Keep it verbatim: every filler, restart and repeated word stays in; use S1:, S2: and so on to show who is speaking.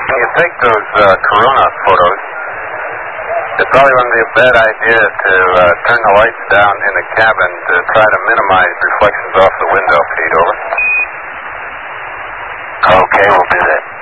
S1: when you take those uh, corona photos, it probably wouldn't be a bad idea to uh, turn the lights down in the cabin to try to minimize reflections off the window, Pete, over.
S2: Okay, we'll do that.